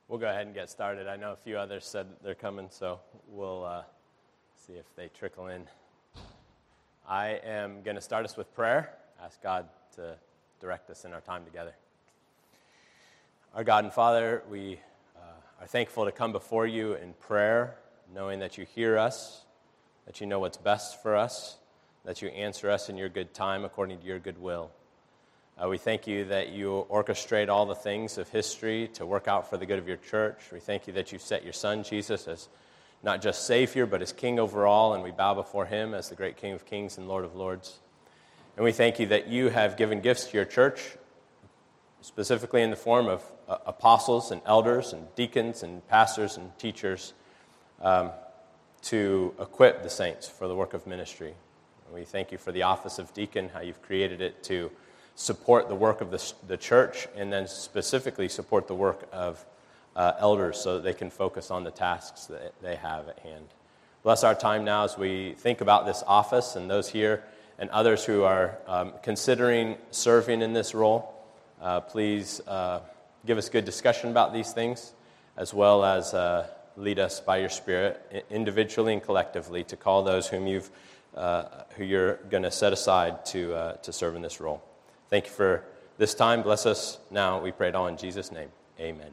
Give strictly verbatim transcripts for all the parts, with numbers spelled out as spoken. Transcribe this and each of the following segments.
We'll go ahead and get started. I know a few others said they're coming, so we'll uh, see if they trickle in. I am going to start us with prayer. Ask God to direct us in our time together. Our God and Father, we uh, are thankful to come before you in prayer, knowing that you hear us, that you know what's best for us, that you answer us in your good time according to your good will. Uh, we thank you that you orchestrate all the things of history to work out for the good of your church. We thank you that you set your Son, Jesus, as not just Savior, but as King over all, and we bow before him as the great King of kings and Lord of lords. And we thank you that you have given gifts to your church, specifically in the form of uh, apostles and elders and deacons and pastors and teachers, um, to equip the saints for the work of ministry. And we thank you for the office of deacon, how you've created it to support the work of the, the church, and then specifically support the work of uh, elders so that they can focus on the tasks that they have at hand. Bless our time now as we think about this office and those here and others who are um, considering serving in this role. Uh, please uh, give us good discussion about these things, as well as uh, lead us by your Spirit, individually and collectively, to call those whom you've uh, who you're going to set aside to uh, to serve in this role. Thank you for this time. Bless us now. We pray it all in Jesus' name. Amen.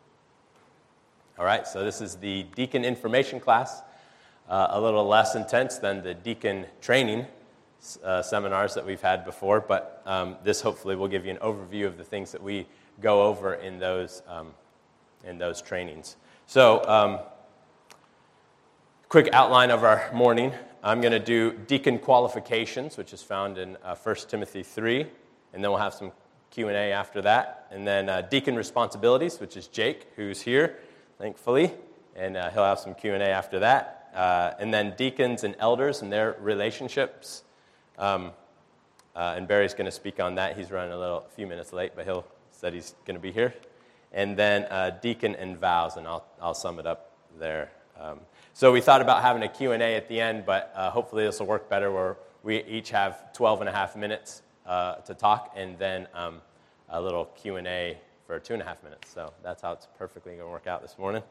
All right, so this is the deacon information class, uh, a little less intense than the deacon training uh, seminars that we've had before, but um, this hopefully will give you an overview of the things that we go over in those um, in those trainings. So, um, quick outline of our morning. I'm going to do deacon qualifications, which is found in uh, First Timothy three. And then we'll have some Q and A after that. And then uh, deacon responsibilities, which is Jake, who's here, thankfully. And uh, he'll have some Q and A after that. Uh, and then deacons and elders and their relationships. Um, uh, and Barry's going to speak on that. He's running a little, a few minutes late, but he'll said he's going to be here. And then uh, deacon and vows, and I'll I'll sum it up there. Um, so we thought about having a Q and A at the end, but uh, hopefully this will work better where we each have twelve and a half minutes Uh, to talk, and then um, a little Q and A for two and a half minutes. So that's how it's perfectly going to work out this morning.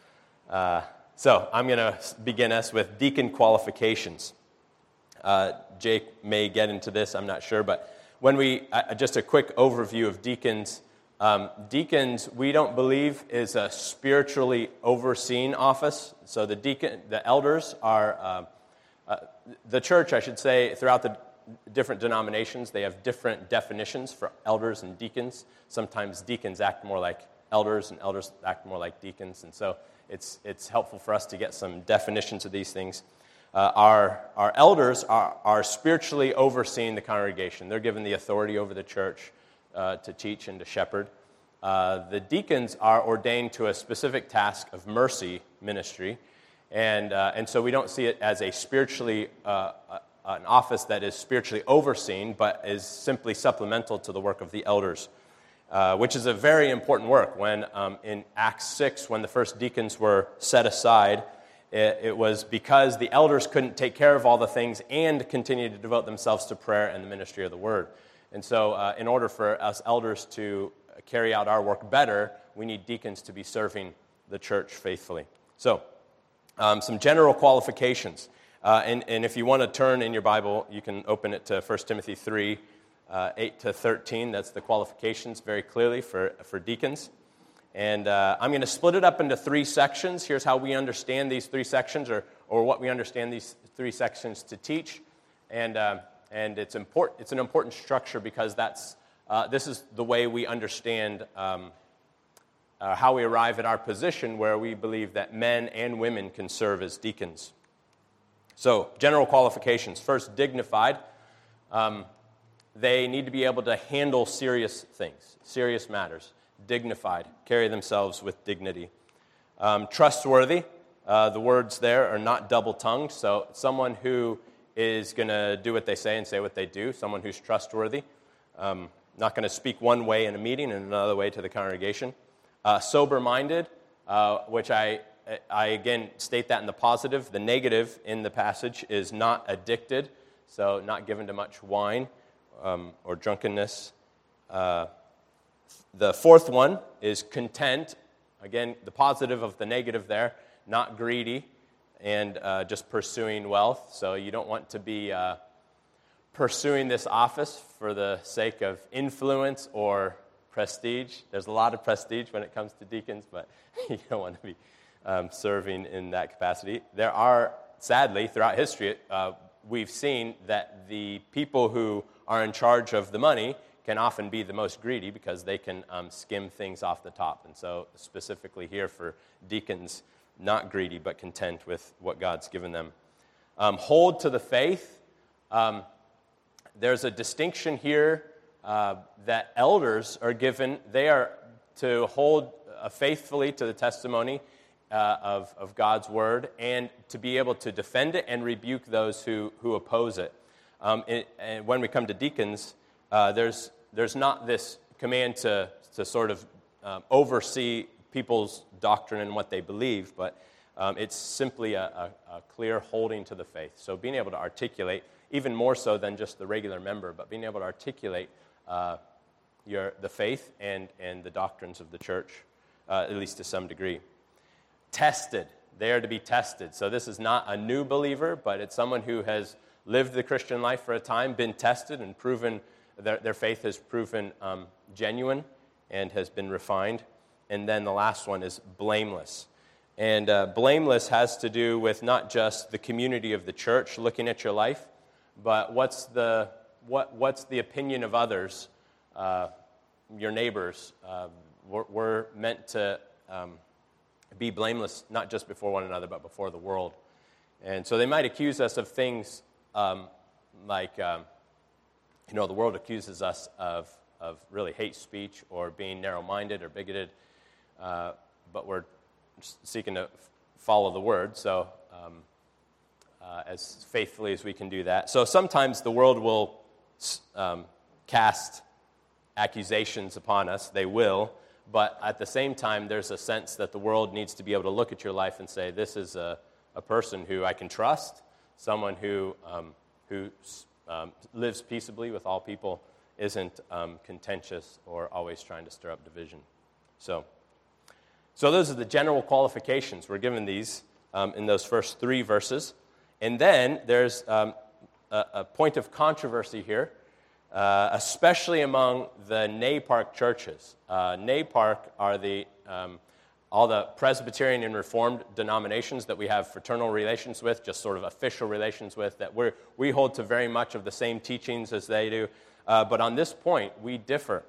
Uh, so I'm going to begin us with deacon qualifications. Uh, Jake may get into this, I'm not sure, but when we, uh, just a quick overview of deacons. Um, deacons, we don't believe, is a spiritually overseen office. So the deacon, the elders are, uh, uh, the church, I should say, throughout the different denominations, they have different definitions for elders and deacons. Sometimes deacons act more like elders, and elders act more like deacons. And so it's it's helpful for us to get some definitions of these things. Uh, our our elders are, are spiritually overseeing the congregation. They're given the authority over the church uh, to teach and to shepherd. Uh, the deacons are ordained to a specific task of mercy ministry. And, uh, and so we don't see it as a spiritually uh, an office that is spiritually overseen, but is simply supplemental to the work of the elders, uh, which is a very important work. When um, in Acts six, when the first deacons were set aside, it, it was because the elders couldn't take care of all the things and continue to devote themselves to prayer and the ministry of the word. And so uh, in order for us elders to carry out our work better, we need deacons to be serving the church faithfully. So, um, some general qualifications. Uh, and, and if you want to turn in your Bible, you can open it to First Timothy three, uh, eight to thirteen. That's the qualifications very clearly for, for deacons. And uh, I'm going to split it up into three sections. Here's how we understand these three sections, or or what we understand these three sections to teach. And uh, and it's important. It's an important structure because that's uh, this is the way we understand um, uh, how we arrive at our position where we believe that men and women can serve as deacons. So, general qualifications. First, dignified. Um, they need to be able to handle serious things, serious matters. Dignified, carry themselves with dignity. Um, trustworthy. Uh, the words there are not double-tongued, so someone who is going to do what they say and say what they do, someone who's trustworthy, um, not going to speak one way in a meeting and another way to the congregation. Uh, sober-minded, uh, which I... I, again, state that in the positive. The negative in the passage is not addicted, so not given to much wine um, or drunkenness. Uh, the fourth one is content Again, the positive of the negative there, not greedy and uh, just pursuing wealth. So you don't want to be uh, pursuing this office for the sake of influence or prestige. There's a lot of prestige when it comes to deacons, but you don't want to be um, serving in that capacity. There are, sadly, throughout history, uh, we've seen that the people who are in charge of the money can often be the most greedy because they can um, skim things off the top. And so specifically here for deacons, not greedy but content with what God's given them. Um, hold to the faith. Um, there's a distinction here uh, that elders are given. They are to hold uh, faithfully to the testimony uh, of, of God's word and to be able to defend it and rebuke those who, who oppose it. Um, it. And when we come to deacons, Uh, there's there's not this command to to sort of um, oversee people's doctrine and what they believe, but um, it's simply a, a, a clear holding to the faith. So being able to articulate, even more so than just the regular member, but being able to articulate uh, your the faith and, and the doctrines of the church, uh, at least to some degree. Tested. They are to be tested. So this is not a new believer, but it's someone who has lived the Christian life for a time, been tested and proven. Their, their faith has proven um, genuine and has been refined. And then the last one is blameless. And uh, blameless has to do with not just the community of the church looking at your life, but what's the what what's the opinion of others, uh, your neighbors. Uh, we're, we're meant to um, be blameless not just before one another, but before the world. And so they might accuse us of things um, like... Um, You know, the world accuses us of, of really hate speech or being narrow-minded or bigoted, uh, but we're seeking to f- follow the word, so um, uh, as faithfully as we can do that. So sometimes the world will um, cast accusations upon us. They will, but at the same time, there's a sense that the world needs to be able to look at your life and say, this is a, a person who I can trust, someone who um, who Um, lives peaceably with all people, isn't um, contentious or always trying to stir up division. So, so those are the general qualifications. We're given these um, in those first three verses. And then there's um, a, a point of controversy here, uh, especially among the NAPARC churches. Uh, NAPARC are the um, all the Presbyterian and Reformed denominations that we have fraternal relations with, just sort of official relations with, that we we hold to very much of the same teachings as they do. Uh, but on this point, we differ.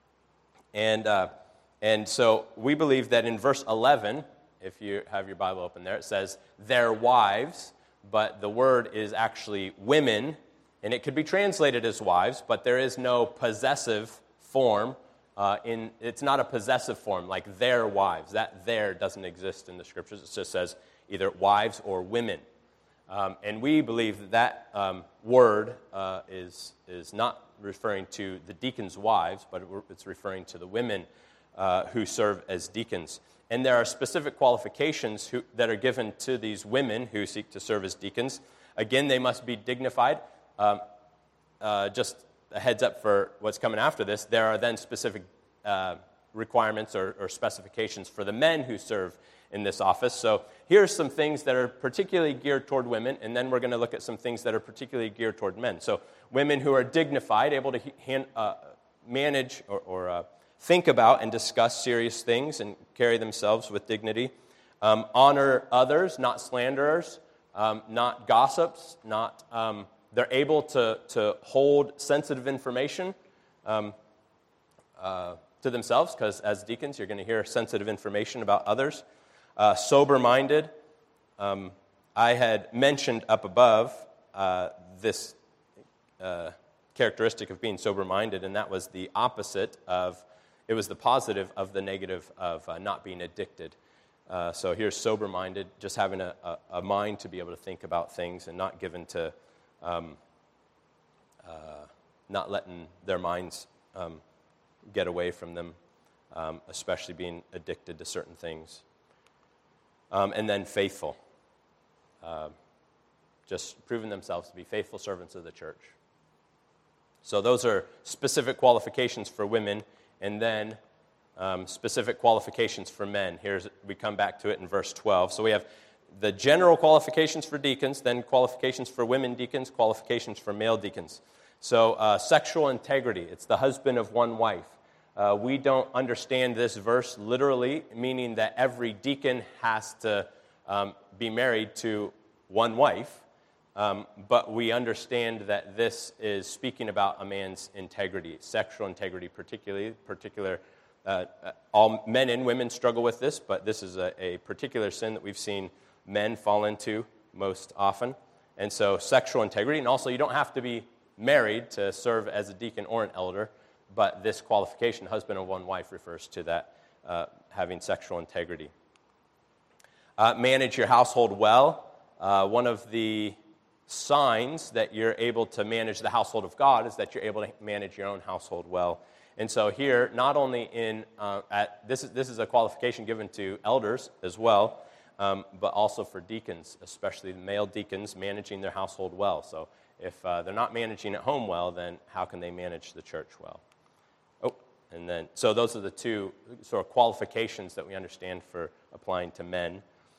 And uh, and so we believe that in verse eleven, if you have your Bible open there, it says, their wives, but the word is actually women, and it could be translated as wives, but there is no possessive form. Uh, in it's not a possessive form like their wives. That there doesn't exist in the scriptures. It just says either wives or women. Um, and we believe that that um, word uh, is is not referring to the deacons' wives, but it's referring to the women uh, who serve as deacons. And there are specific qualifications who, that are given to these women who seek to serve as deacons. Again, they must be dignified. Um, uh, just a heads up for what's coming after this, there are then specific uh, requirements or, or specifications for the men who serve in this office. So here's some things that are particularly geared toward women, and then we're going to look at some things that are particularly geared toward men. So women who are dignified, able to hand, uh, manage or, or uh, think about and discuss serious things and carry themselves with dignity. Um, honor others, not slanderers, um, not gossips, not... Um, They're able to, to hold sensitive information um, uh, to themselves, because as deacons, you're going to hear sensitive information about others. Uh, sober-minded. Um, I had mentioned up above uh, this uh, characteristic of being sober-minded, and that was the opposite of, it was the positive of the negative of uh, not being addicted. Uh, so here's sober-minded, just having a, a, a mind to be able to think about things and not given to... Um, uh, not letting their minds um, get away from them, um, especially being addicted to certain things. Um, and then faithful. Uh, just proving themselves to be faithful servants of the church. So those are specific qualifications for women. And then um, specific qualifications for men. Here's we come back to it in verse twelve. So we have the general qualifications for deacons, then qualifications for women deacons, qualifications for male deacons. So uh, sexual integrity, it's the husband of one wife. Uh, we don't understand this verse literally, meaning that every deacon has to um, be married to one wife, um, but we understand that this is speaking about a man's integrity, sexual integrity particularly, particular. Uh, all men and women struggle with this, but this is a, a particular sin that we've seen men fall into most often. And so sexual integrity, and also you don't have to be married to serve as a deacon or an elder, but this qualification, husband of one wife, refers to that, uh, having sexual integrity. Uh, manage your household well. Uh, one of the signs that you're able to manage the household of God is that you're able to manage your own household well. And so here, not only in, uh, at this is, this is a qualification given to elders as well, um, but also for deacons, especially the male deacons, managing their household well. So if uh, they're not managing at home well, then how can they manage the church well? Oh, and then, so those are the two sort of qualifications that we understand for applying to men.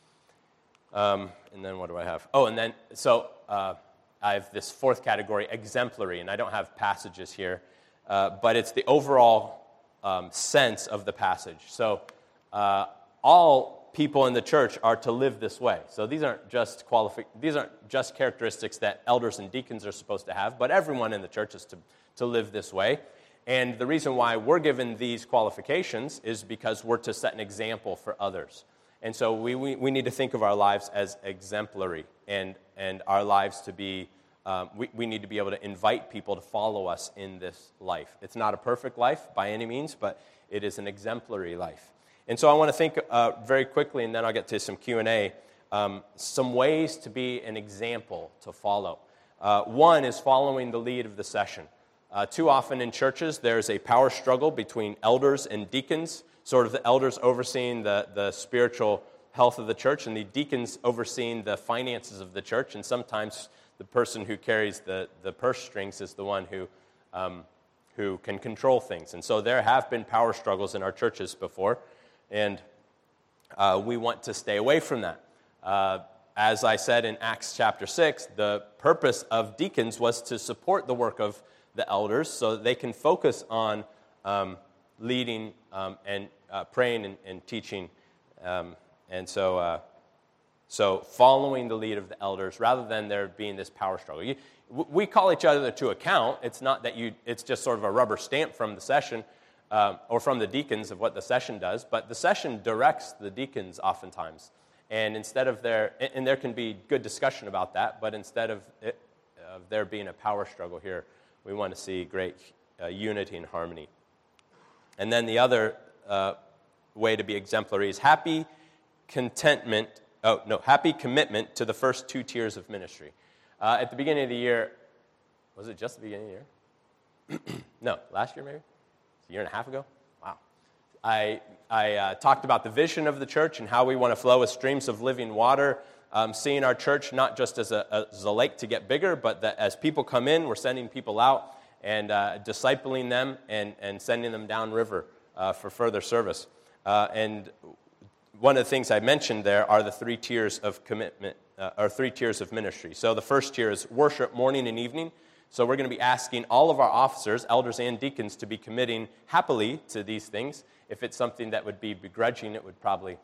Um, and then what do I have? Oh, and then, so uh, I have this fourth category, exemplary, and I don't have passages here, uh, but it's the overall um, sense of the passage. So uh, all people in the church are to live this way. So these aren't just qualifi- these aren't just characteristics that elders and deacons are supposed to have, but everyone in the church is to, to live this way. And the reason why we're given these qualifications is because we're to set an example for others. And so we, we, we need to think of our lives as exemplary, and, and our lives to be, um, we, we need to be able to invite people to follow us in this life. It's not a perfect life by any means, but it is an exemplary life. And so I want to think uh, very quickly, and then I'll get to some Q and A, um, some ways to be an example to follow. Uh, one is following the lead of the session. Uh, too often in churches, there's a power struggle between elders and deacons, sort of the elders overseeing the, the spiritual health of the church, and the deacons overseeing the finances of the church. And sometimes the person who carries the, the purse strings is the one who um, who can control things. And so there have been power struggles in our churches before, and uh, we want to stay away from that. Uh, as I said in Acts chapter six, the purpose of deacons was to support the work of the elders so that they can focus on um, leading um, and uh, praying and, and teaching. Um, and so uh, so following the lead of the elders rather than there being this power struggle. You, we call each other to account. It's not that you, it's just sort of a rubber stamp from the session um, or from the deacons of what the session does, but the session directs the deacons oftentimes. And instead of there, and there can be good discussion about that, but instead of, it, of there being a power struggle here, we want to see great uh, unity and harmony. And then the other uh, way to be exemplary is happy contentment, oh, no, happy commitment to the first two tiers of ministry. Uh, at the beginning of the year, was it just the beginning of the year? No, last year maybe? A year and a half ago? Wow. I, I uh, talked about the vision of the church and how we want to flow with streams of living water, um, seeing our church not just as a, as a lake to get bigger, but that as people come in, we're sending people out and uh, discipling them and, and sending them downriver uh, for further service. Uh, and one of the things I mentioned there are the three tiers of commitment, uh, or three tiers of ministry. So the first tier is worship morning and evening. So we're going to be asking all of our officers, elders and deacons, to be committing happily to these things. If it's something that would be begrudging, it would probably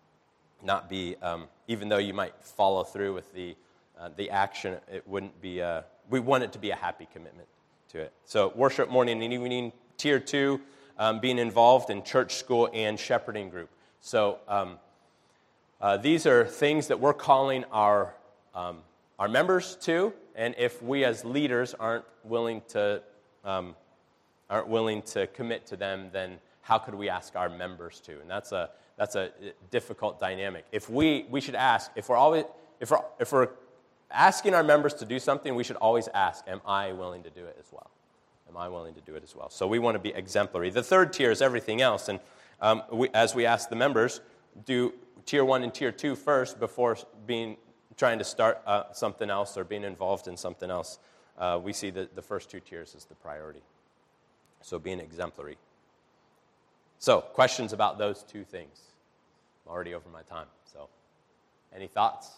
not be, um, even though you might follow through with the uh, the action, it wouldn't be, uh, we want it to be a happy commitment to it. So worship morning and evening. Tier two, um, being involved in church, school, and shepherding group. So um, uh, these are things that we're calling our um, our members to, and if we as leaders aren't willing to um, aren't willing to commit to them, then how could we ask our members to? And that's a that's a difficult dynamic. If we we should ask if we're always if we're if we're asking our members to do something, we should always ask, am I willing to do it as well? Am I willing to do it as well? So we want to be exemplary. The third tier is everything else, and um, we, as we ask the members, do tier one and tier two first before being trying to start uh, something else or being involved in something else. Uh, we see the, the first two tiers as the priority. So being exemplary. So, questions about those two things? I'm already over my time, so any thoughts?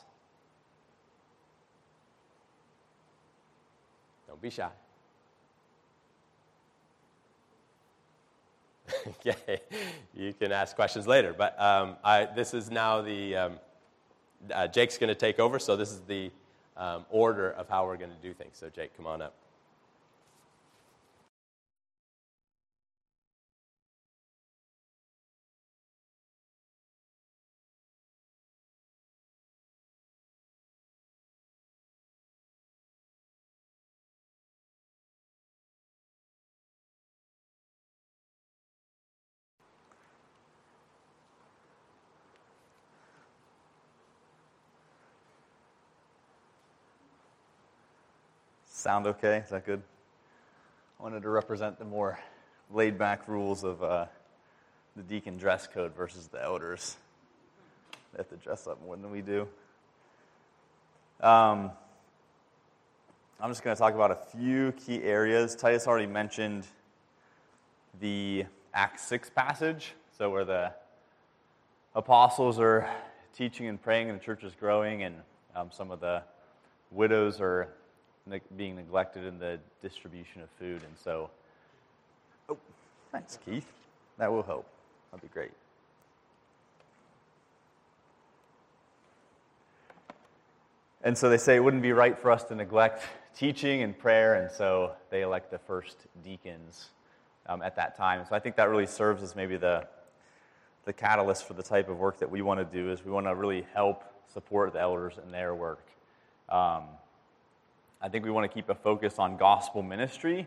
Don't be shy. Okay, you can ask questions later, but um, I, this is now the, um, uh, Jake's going to take over, so this is the um, order of how we're going to do things. So Jake, come on up. Sound okay? Is that good? I wanted to represent the more laid-back rules of uh, the deacon dress code versus the elders. They have to dress up more than we do. Um, I'm just going to talk about a few key areas. Titus already mentioned the Acts six passage, so where the apostles are teaching and praying and the church is growing, and um, some of the widows are being neglected in the distribution of food. And so, oh, thanks, Keith. That will help. That'd be great. And so they say it wouldn't be right for us to neglect teaching and prayer, and so they elect the first deacons um, at that time. So I think that really serves as maybe the the catalyst for the type of work that we want to do, is we want to really help support the elders in their work. Um, I think we want to keep a focus on gospel ministry,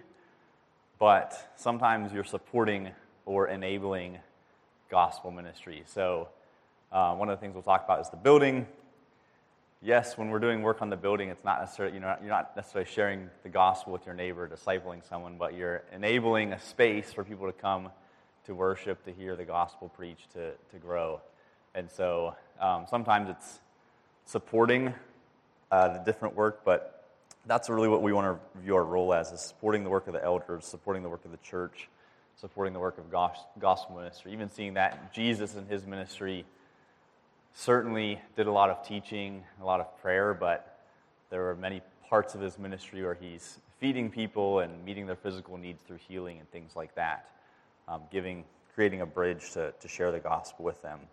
but sometimes you're supporting or enabling gospel ministry. So uh, one of the things we'll talk about is the building. Yes, when we're doing work on the building, it's not necessarily, you know, you're not necessarily sharing the gospel with your neighbor, discipling someone, but you're enabling a space for people to come to worship, to hear the gospel preached, to, to grow. And so um, sometimes it's supporting uh, the different work, but that's really what we want to view our role as, is supporting the work of the elders, supporting the work of the church, supporting the work of gospel ministry. Even seeing that Jesus in his ministry certainly did a lot of teaching, a lot of prayer, but there were many parts of his ministry where he's feeding people and meeting their physical needs through healing and things like that, um, giving, creating a bridge to, to share the gospel with them.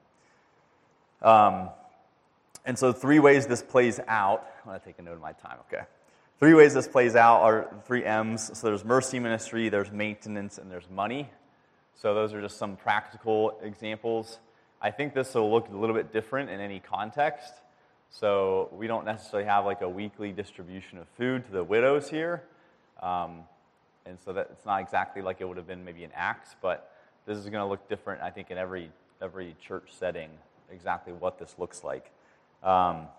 Um, and so three ways this plays out. I'm going to take a note of my time, okay. Three ways this plays out are three M's. So there's mercy ministry, there's maintenance, and there's money. So those are just some practical examples. I think this will look a little bit different in any context. So we don't necessarily have like a weekly distribution of food to the widows here. Um, and so that it's not exactly like it would have been maybe in Acts, but this is going to look different, I think, in every every church setting, exactly what this looks like. Um,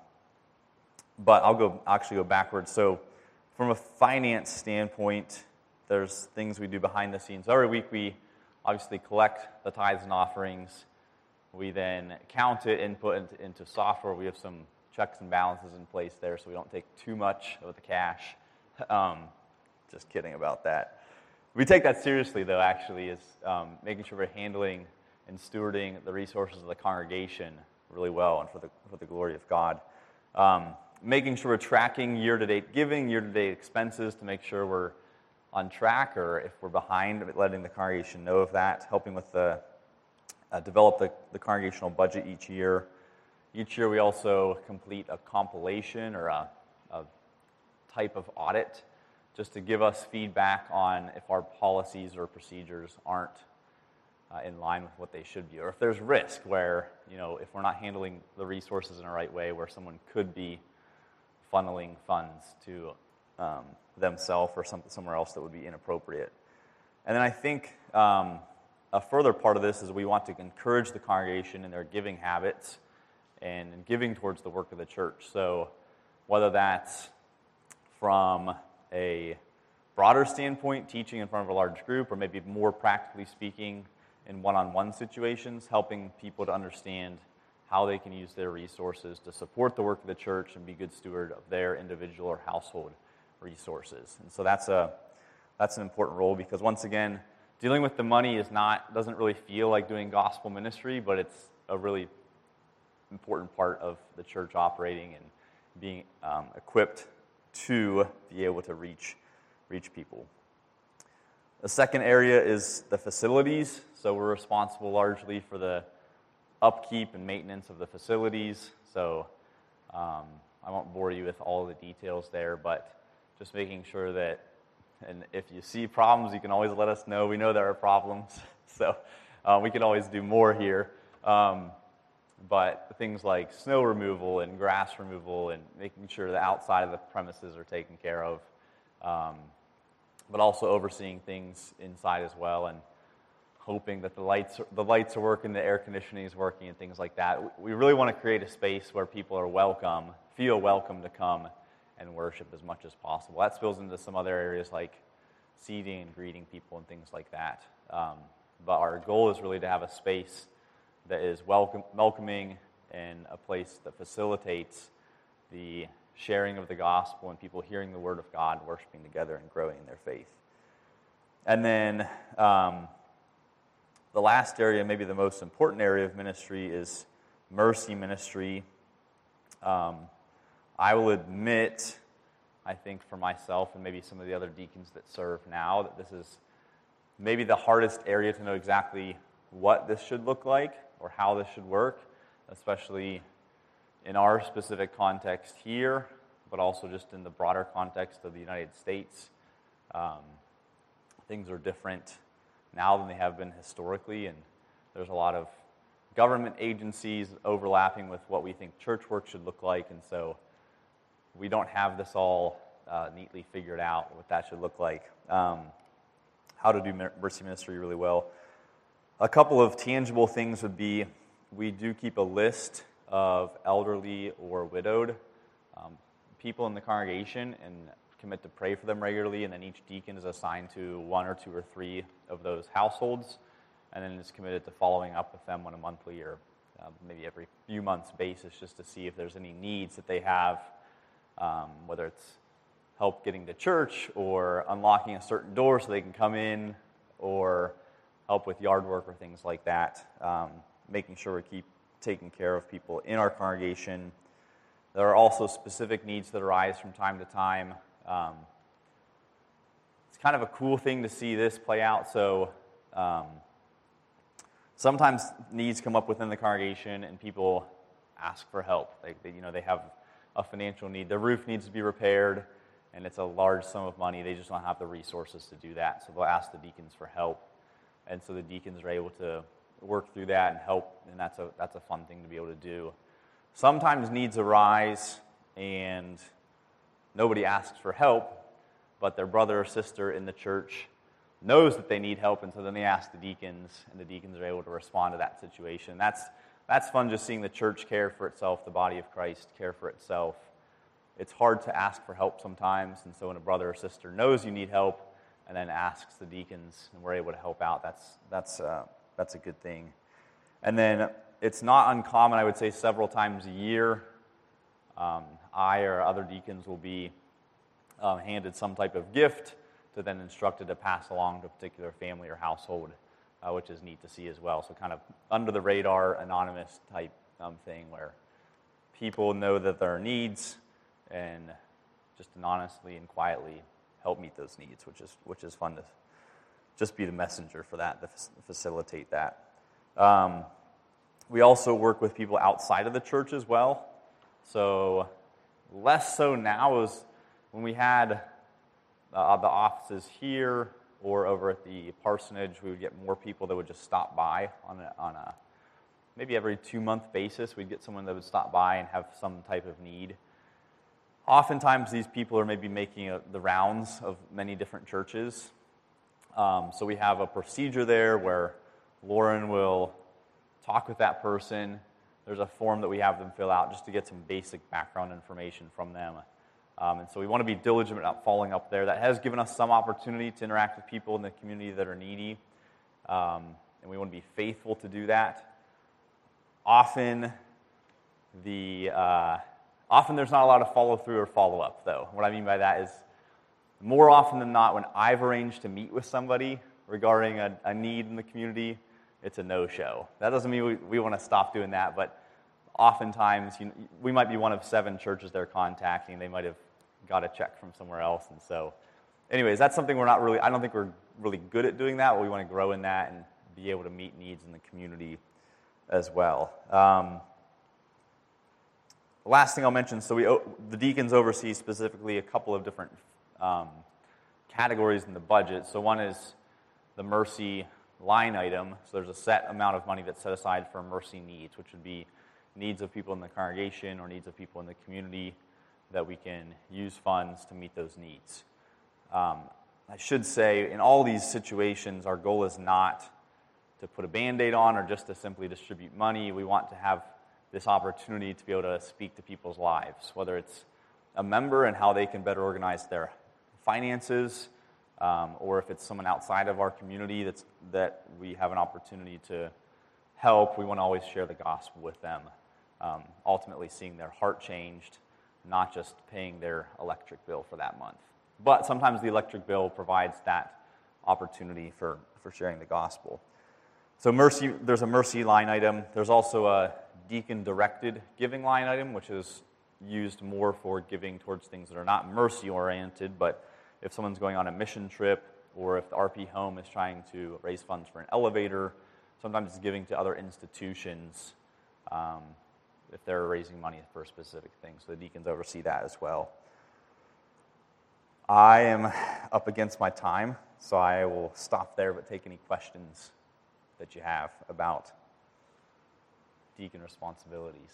but I'll go actually go backwards. So from a finance standpoint, there's things we do behind the scenes. Every week we obviously collect the tithes and offerings. We then count it, input into, into software. We have some checks and balances in place there, so we don't take too much of the cash. Um, just kidding about that. We take that seriously, though, actually, is um, making sure we're handling and stewarding the resources of the congregation really well and for the, for the glory of God. Um, making sure we're tracking year-to-date giving, year-to-date expenses to make sure we're on track, or if we're behind, letting the congregation know of that, helping with the uh, develop the, the congregational budget each year. Each year we also complete a compilation or a, a type of audit just to give us feedback on if our policies or procedures aren't uh, in line with what they should be, or if there's risk where, you know, if we're not handling the resources in the right way, where someone could be funneling funds to um, themselves or some, somewhere else that would be inappropriate. And then I think um, a further part of this is we want to encourage the congregation in their giving habits and giving towards the work of the church. So whether that's from a broader standpoint, teaching in front of a large group, or maybe more practically speaking in one-on-one situations, helping people to understand how they can use their resources to support the work of the church and be good steward of their individual or household resources. And so that's a that's an important role, because once again, dealing with the money is not doesn't really feel like doing gospel ministry, but it's a really important part of the church operating and being um, equipped to be able to reach reach people. The second area is the facilities. So we're responsible largely for the upkeep and maintenance of the facilities. So um, I won't bore you with all the details there, but just making sure that, and if you see problems, you can always let us know. We know there are problems, so uh, we can always do more here. Um, but things like snow removal and grass removal and making sure the outside of the premises are taken care of, um, but also overseeing things inside as well and hoping that the lights the lights are working, the air conditioning is working, and things like that. We really want to create a space where people are welcome, feel welcome to come and worship as much as possible. That spills into some other areas like seating and greeting people and things like that. Um, but our goal is really to have a space that is welcome, welcoming and a place that facilitates the sharing of the gospel and people hearing the word of God, worshiping together and growing in their faith. And then um, the last area, maybe the most important area of ministry, is mercy ministry. Um, I will admit, I think for myself and maybe some of the other deacons that serve now, that this is maybe the hardest area to know exactly what this should look like or how this should work, especially in our specific context here, but also just in the broader context of the United States. Um, things are different now than they have been historically, and there's a lot of government agencies overlapping with what we think church work should look like, and so we don't have this all uh, neatly figured out, what that should look like, um, how to do mercy ministry really well. A couple of tangible things would be, we do keep a list of elderly or widowed um, people in the congregation and commit to pray for them regularly, and then each deacon is assigned to one or two or three of those households, and then is committed to following up with them on a monthly or uh, maybe every few months basis just to see if there's any needs that they have, um, whether it's help getting to church or unlocking a certain door so they can come in, or help with yard work or things like that, um, making sure we keep taking care of people in our congregation. There are also specific needs that arise from time to time. Um, it's kind of a cool thing to see this play out. So um, sometimes needs come up within the congregation and people ask for help. Like they, you know, they have a financial need. Their roof needs to be repaired, and it's a large sum of money. They just don't have the resources to do that. So they'll ask the deacons for help. And so the deacons are able to work through that and help, and that's a that's a fun thing to be able to do. Sometimes needs arise and nobody asks for help, but their brother or sister in the church knows that they need help, and so then they ask the deacons, and the deacons are able to respond to that situation. That's that's fun, just seeing the church care for itself, the body of Christ care for itself. It's hard to ask for help sometimes, and so when a brother or sister knows you need help and then asks the deacons, and we're able to help out, that's that's uh, that's a good thing. And then it's not uncommon, I would say several times a year, um, I or other deacons will be um, handed some type of gift to then instructed to pass along to a particular family or household, uh, which is neat to see as well. So kind of under the radar, anonymous type um, thing where people know that there are needs and just anonymously and quietly help meet those needs, which is which is fun to just be the messenger for that, to facilitate that. Um, we also work with people outside of the church as well. So less so now is when we had uh, the offices here or over at the parsonage, we would get more people that would just stop by on a, on a maybe every two-month basis. We'd get someone that would stop by and have some type of need. Oftentimes, these people are maybe making a, the rounds of many different churches. Um, so we have a procedure there where Lauren will talk with that person. There's a form that we have them fill out just to get some basic background information from them. Um, and so we want to be diligent about following up there. That has given us some opportunity to interact with people in the community that are needy. Um, and we want to be faithful to do that. Often, the... Uh, Often there's not a lot of follow-through or follow-up, though. What I mean by that is, more often than not, when I've arranged to meet with somebody, regarding a, a need in the community, it's a no-show. That doesn't mean we, we want to stop doing that, but oftentimes you know, we might be one of seven churches they're contacting. They might have got a check from somewhere else, and so anyways, that's something we're not really, I don't think we're really good at doing that, but we want to grow in that and be able to meet needs in the community as well. Um, the last thing I'll mention, so we the deacons oversee specifically a couple of different um, categories in the budget. So one is the mercy line item. So there's a set amount of money that's set aside for mercy needs, which would be needs of people in the congregation or needs of people in the community that we can use funds to meet those needs. Um, I should say, in all these situations, our goal is not to put a Band-Aid on or just to simply distribute money. We want to have this opportunity to be able to speak to people's lives, whether it's a member and how they can better organize their finances, um, or if it's someone outside of our community that's, that we have an opportunity to help. We want to always share the gospel with them, um, ultimately seeing their heart changed, not just paying their electric bill for that month. But sometimes the electric bill provides that opportunity for, for sharing the gospel. So mercy, there's a mercy line item. There's also a deacon-directed giving line item, which is used more for giving towards things that are not mercy-oriented, but if someone's going on a mission trip or if the R P Home is trying to raise funds for an elevator, sometimes it's giving to other institutions um, if they're raising money for a specific thing. So the deacons oversee that as well. I am up against my time, so I will stop there but take any questions that you have about deacon responsibilities.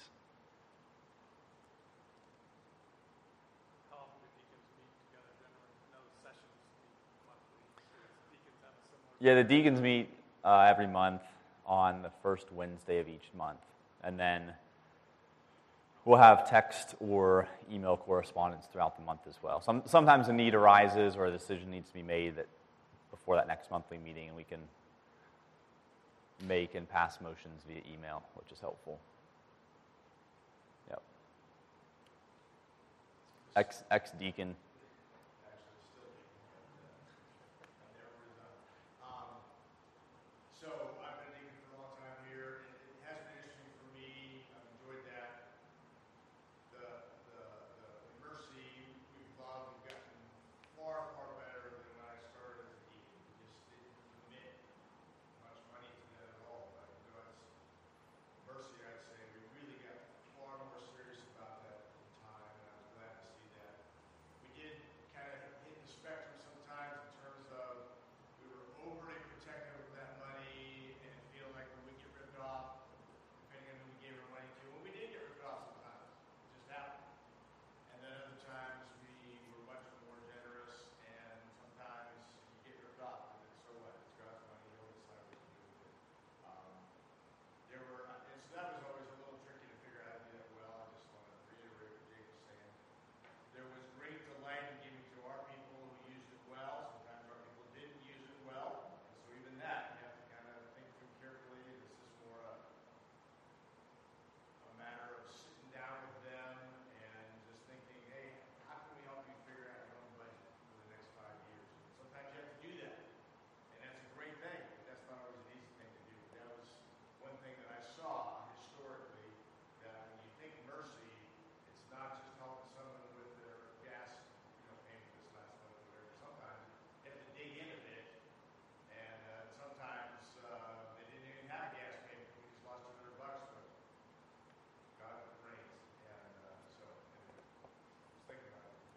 How often do deacons meet together? Generally, no sessions meet monthly. Deacons have a similar. Yeah, the deacons meet uh, every month on the first Wednesday of each month, and then we'll have text or email correspondence throughout the month as well. Some, sometimes a need arises or a decision needs to be made that before that next monthly meeting, and we can make and pass motions via email, which is helpful. Yep. Ex, ex-deacon. So I've been a deacon for a long time here. It, it has been interesting for me. I've enjoyed that. The the the mercy we've thought we've gotten far far better than when I started as a deacon. We just didn't commit much money to that at all. But you know, it's mercy. I'd say we really got far more serious about that at the time, and I was glad to see that. We did kind of hit the spectrum sometimes in terms of we were overly protective of that money and feel like we would get ripped off, depending on who we gave our money to. And we did get ripped off sometimes. It just happened. And then other times we were much more generous, and sometimes you get ripped off. And then so what? It's God's money. He'll decide what to do with it. Um, there were, and so that was always a little tricky to figure out how to do that well. I just want to reiterate what Jake was saying. There was great delight in giving to our people who used it well. Sometimes our people didn't use it well. And so even that, you have to kind of think through carefully. This is more a, a matter of sitting down with them and just thinking, hey, how can we help you figure out your own budget for the next five years? And sometimes you have to do that. And that's a great thing, but that's not always an easy thing to do. That was one thing that I saw historically, that when you think mercy, it's not just helping someone with their gas, you know, payment this last month or whatever. Sometimes you have to dig in a bit, and uh, sometimes uh, they didn't even have a gas payment. We just lost two hundred bucks, but God reigns. And uh, so, anyway, just think about it.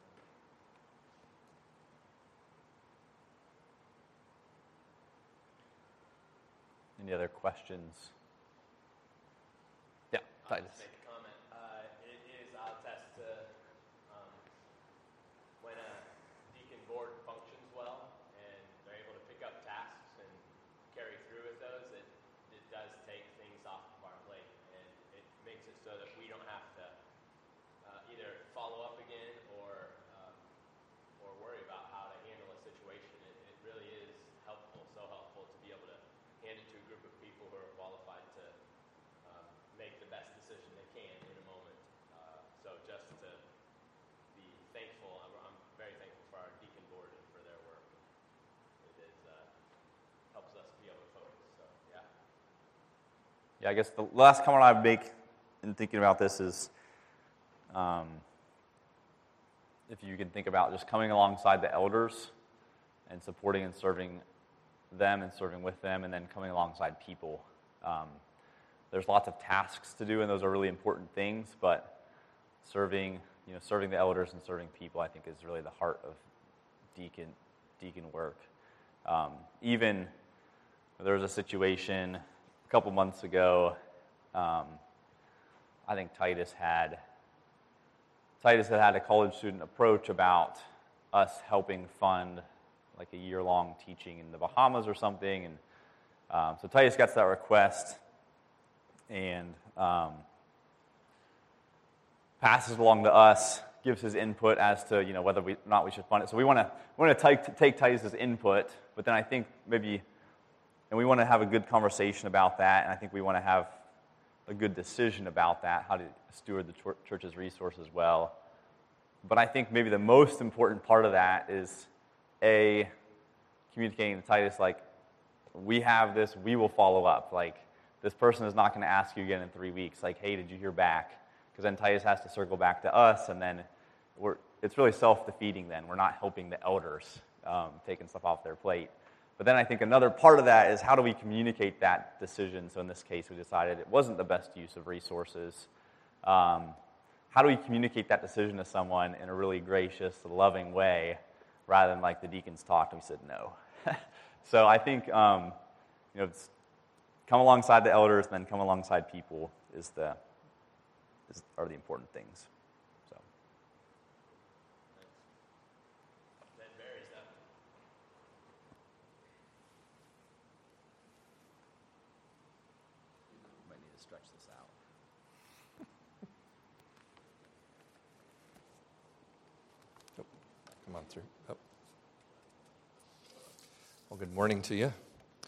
Any other questions? Yeah, I'll Titus. just make a comment. Uh, it is, I'll attest to um, when a deacon board functions well and they're able to pick up tasks and carry through with those, it, it does take things off of our plate, and it makes it so that we don't have to uh, either follow up again or um, or worry about how to handle a situation. It, it really is helpful, so helpful to be able to hand it to a group of people who are qualified to um, make the best decision they Yeah, I guess the last comment I would make in thinking about this is, um, if you can think about just coming alongside the elders and supporting and serving them and serving with them, and then coming alongside people. Um, there's lots of tasks to do, and those are really important things, but serving, you know, serving the elders and serving people, I think, is really the heart of deacon deacon work. Um, even there was a situation a couple months ago. Um, I think Titus had Titus had had a college student approach about us helping fund like a year-long teaching in the Bahamas or something, and um, so Titus gets that request and um, passes it along to us, gives his input as to, you know, whether we or not we should fund it. So we want to we want to take, take Titus's input, but then I think maybe, and we want to have a good conversation about that, and I think we want to have a good decision about that, how to steward the church's resources well. But I think maybe the most important part of that is, A, communicating to Titus, like, we have this, we will follow up. Like, this person is not going to ask you again in three weeks, like, hey, did you hear back? Because then Titus has to circle back to us, and then we're, it's really self-defeating then. We're not helping the elders, um, taking stuff off their plate. But then I think another part of that is, how do we communicate that decision? So in this case, we decided it wasn't the best use of resources. Um, how do we communicate that decision to someone in a really gracious, loving way, rather than like the deacons talked and we said no? So I think, um, you know, it's come alongside the elders, and then come alongside people is the is, are the important things. So. Might need to stretch this out. Oh, come on through. Oh. Well, good morning to you.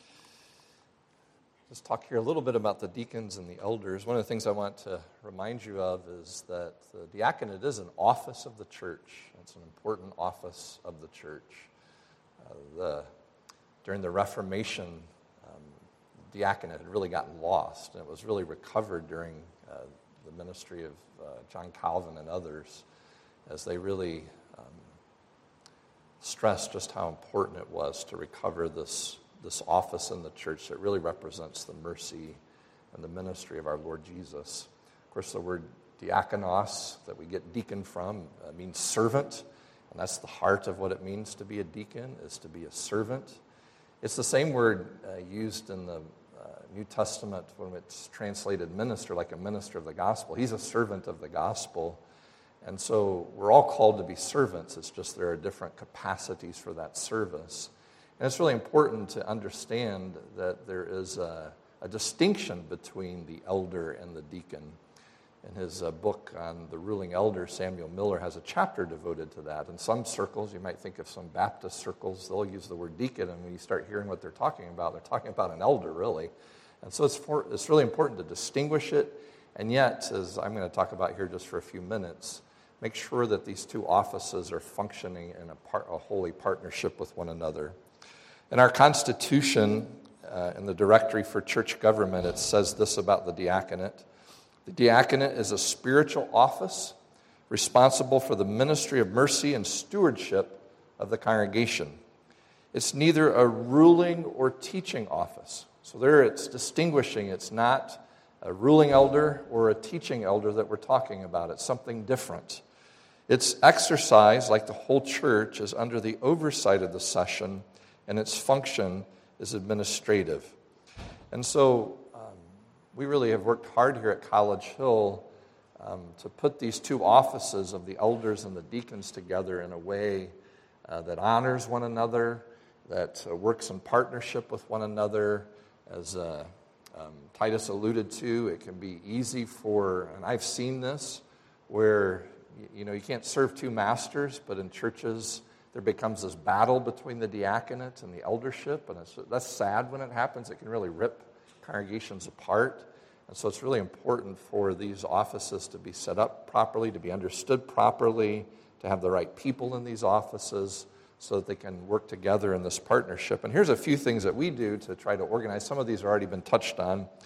Let's talk here a little bit about the deacons and the elders. One of the things I want to remind you of is that the diaconate is an office of the church. It's an important office of the church. Uh, the, during the Reformation, um, diaconate had really gotten lost, and it was really recovered during uh, the ministry of uh, John Calvin and others, as they really um, stressed just how important it was to recover this this office in the church that really represents the mercy and the ministry of our Lord Jesus. Of course, the word diakonos, that we get deacon from, uh, means servant, and that's the heart of what it means to be a deacon, is to be a servant. It's the same word uh, used in the uh, New Testament when it's translated minister, like a minister of the gospel. He's a servant of the gospel, and so we're all called to be servants. It's just there are different capacities for that service. And it's really important to understand that there is a, a distinction between the elder and the deacon. In his uh, book on the ruling elder, Samuel Miller has a chapter devoted to that. In some circles, you might think of some Baptist circles, they'll use the word deacon, and when you start hearing what they're talking about, they're talking about an elder, really. And so it's, for, it's really important to distinguish it, and yet, as I'm going to talk about here just for a few minutes, make sure that these two offices are functioning in a, par- a holy partnership with one another. In our Constitution, uh, in the Directory for Church Government, it says this about the diaconate. The diaconate is a spiritual office responsible for the ministry of mercy and stewardship of the congregation. It's neither a ruling or teaching office. So there it's distinguishing. It's not a ruling elder or a teaching elder that we're talking about. It's something different. Its exercise, like the whole church, is under the oversight of the session, and its function is administrative. And so um, we really have worked hard here at College Hill um, to put these two offices of the elders and the deacons together in a way uh, that honors one another, that uh, works in partnership with one another. As uh, um, Titus alluded to, it can be easy for, and I've seen this, where you know you can't serve two masters, but in churches there becomes this battle between the diaconate and the eldership, and it's, that's sad when it happens. It can really rip congregations apart. And so it's really important for these offices to be set up properly, to be understood properly, to have the right people in these offices so that they can work together in this partnership. And here's a few things that we do to try to organize. Some of these have already been touched on.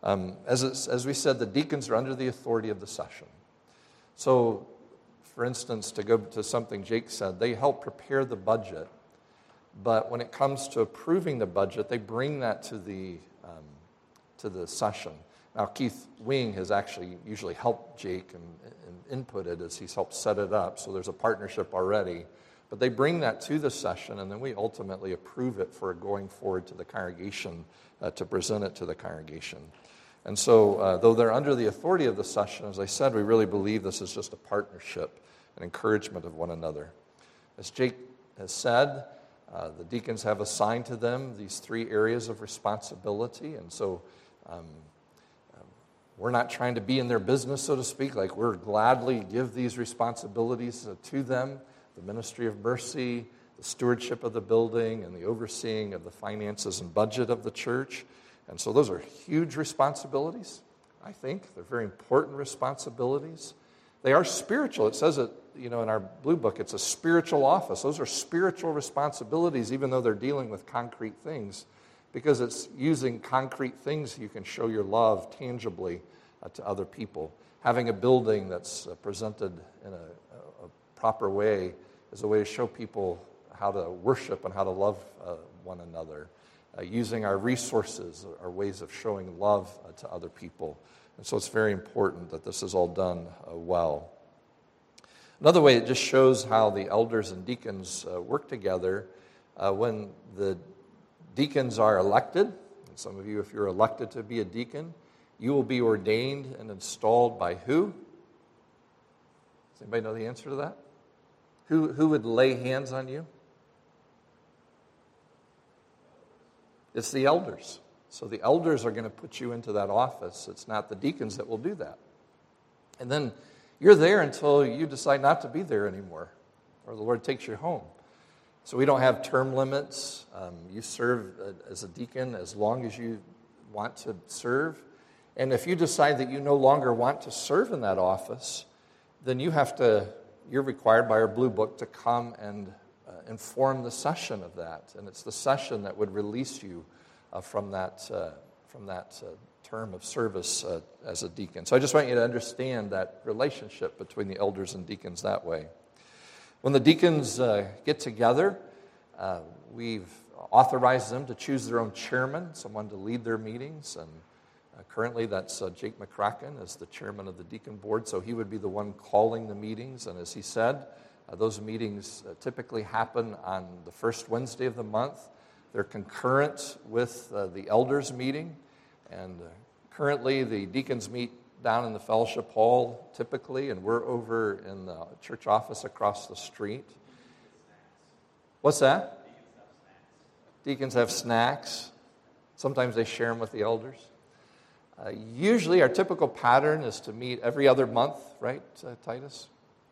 Um, as, it's, as we said, the deacons are under the authority of the session. So, for instance, to go to something Jake said, they help prepare the budget, but when it comes to approving the budget, they bring that to the um, to the session. Now, Keith Wing has actually usually helped Jake and, and input it as he's helped set it up, so there's a partnership already. But they bring that to the session, and then we ultimately approve it for going forward to the congregation uh, to present it to the congregation. And so, uh, though they're under the authority of the session, as I said, we really believe this is just a partnership, an encouragement of one another. As Jake has said, uh, the deacons have assigned to them these three areas of responsibility, and so um, we're not trying to be in their business, so to speak. Like, we're gladly give these responsibilities uh, to them, the ministry of mercy, the stewardship of the building, and the overseeing of the finances and budget of the church. And so those are huge responsibilities, I think. They're very important responsibilities. They are spiritual. It says it, you know, in our blue book, it's a spiritual office. Those are spiritual responsibilities, even though they're dealing with concrete things, because it's using concrete things you can show your love tangibly uh, to other people. Having a building that's uh, presented in a, a, a proper way is a way to show people how to worship and how to love uh, one another. Uh, using our resources are ways of showing love uh, to other people. And so it's very important that this is all done uh, well. Another way, it just shows how the elders and deacons uh, work together. Uh, when the deacons are elected, and some of you, if you're elected to be a deacon, you will be ordained and installed by who? Does anybody know the answer to that? Who, who would lay hands on you? It's the elders. So the elders are going to put you into that office. It's not the deacons that will do that. And then you're there until you decide not to be there anymore, or the Lord takes you home. So we don't have term limits. Um, you serve as a deacon as long as you want to serve. And if you decide that you no longer want to serve in that office, then you have to, you're required by our blue book to come and uh, inform the session of that. And it's the session that would release you uh, from that, uh, from that uh, term of service uh, as a deacon. So I just want you to understand that relationship between the elders and deacons that way. When the deacons uh, get together, uh, we've authorized them to choose their own chairman, someone to lead their meetings. And uh, currently that's uh, Jake McCracken as the chairman of the deacon board, so he would be the one calling the meetings. And as he said, uh, those meetings uh, typically happen on the first Wednesday of the month. They're concurrent with uh, the elders' meeting. And uh, currently the deacons meet down in the fellowship hall typically, and we're over in the church office across the street. What's that? Deacons have snacks. Sometimes they share them with the elders. Uh, usually our typical pattern is to meet every other month, right, uh, Titus?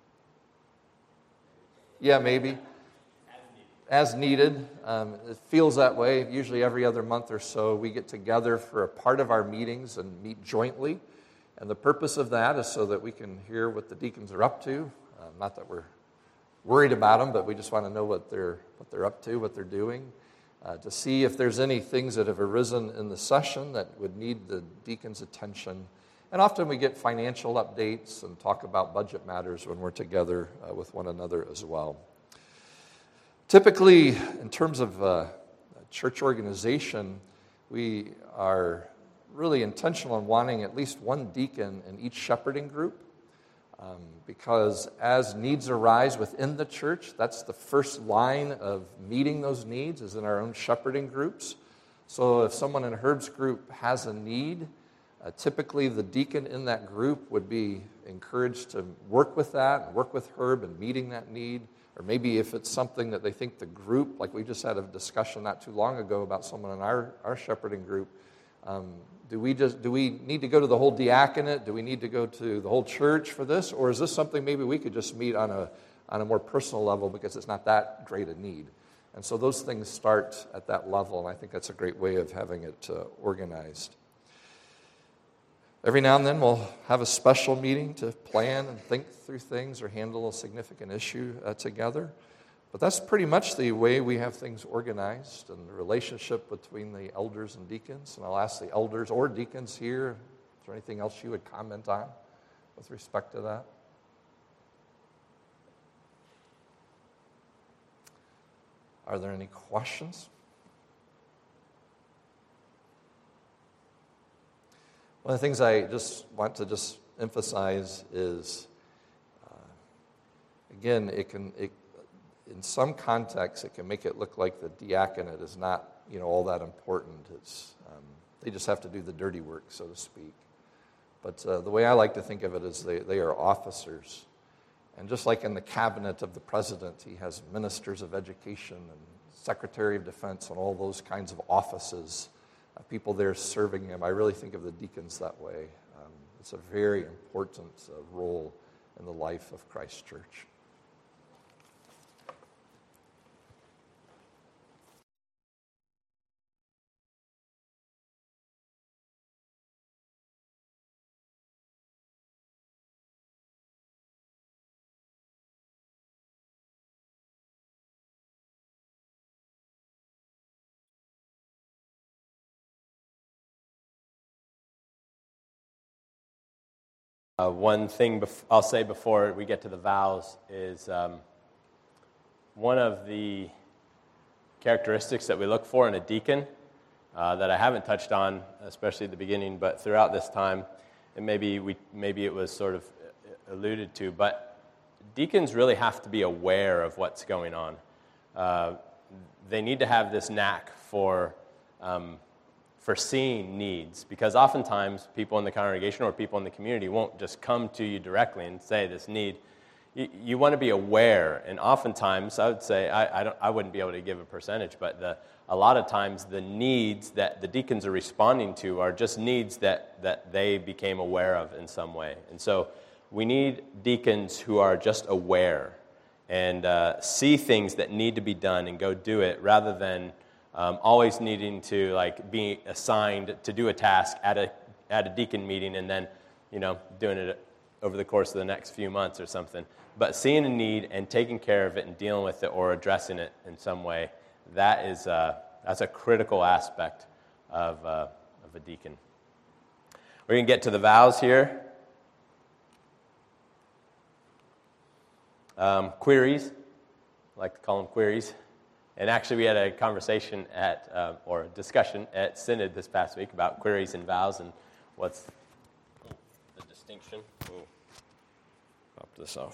Yeah, maybe. As needed. Um, it feels that way. Usually every other month or so we get together for a part of our meetings and meet jointly. And the purpose of that is so that we can hear what the deacons are up to. Uh, not that we're worried about them, but we just want to know what they're what they're up to, what they're doing. Uh, to see if there's any things that have arisen in the session that would need the deacons' attention. And often we get financial updates and talk about budget matters when we're together uh, with one another as well. Typically, in terms of uh, church organization, we are really intentional in wanting at least one deacon in each shepherding group, um, because as needs arise within the church, that's the first line of meeting those needs is in our own shepherding groups. So if someone in Herb's group has a need, uh, typically the deacon in that group would be encouraged to work with that, and work with Herb in meeting that need. Or maybe if it's something that they think the group, like we just had a discussion not too long ago about someone in our, our shepherding group, um, do we just do we need to go to the whole diaconate? Do we need to go to the whole church for this? Or is this something maybe we could just meet on a on a more personal level because it's not that great a need? And so those things start at that level, and I think that's a great way of having it uh, organized. Every now and then we'll have a special meeting to plan and think through things or handle a significant issue uh, together. But that's pretty much the way we have things organized and the relationship between the elders and deacons. And I'll ask the elders or deacons here, is there anything else you would comment on with respect to that? Are there any questions? One of the things I just want to just emphasize is, uh, again, it can, it, in some contexts, it can make it look like the diaconate is not, you know, all that important. It's um, they just have to do the dirty work, so to speak. But uh, the way I like to think of it is they, they are officers. And just like in the cabinet of the president, he has ministers of education and secretary of defense and all those kinds of offices, uh, people there serving him. I really think of the deacons that way. Um, it's a very important uh, role in the life of Christ Church. Uh, one thing bef- I'll say before we get to the vows is um, one of the characteristics that we look for in a deacon uh, that I haven't touched on, especially at the beginning, but throughout this time, and maybe we maybe it was sort of alluded to, but deacons really have to be aware of what's going on. Uh, they need to have this knack for um, for seeing needs, because oftentimes people in the congregation or people in the community won't just come to you directly and say this need. You, you want to be aware, and oftentimes I would say I, I don't I wouldn't be able to give a percentage, but the, a lot of times the needs that the deacons are responding to are just needs that that they became aware of in some way, and so we need deacons who are just aware and uh, see things that need to be done and go do it, rather than Um, always needing to like be assigned to do a task at a at a deacon meeting and then, you know, doing it over the course of the next few months or something. But seeing a need and taking care of it and dealing with it or addressing it in some way, that is uh, that's a critical aspect of uh, of a deacon. We're gonna get to the vows here. Um, queries, I like to call them queries. And actually, we had a conversation at, uh, or discussion at Synod this past week about queries and vows and what's the distinction. Ooh. Pop this off.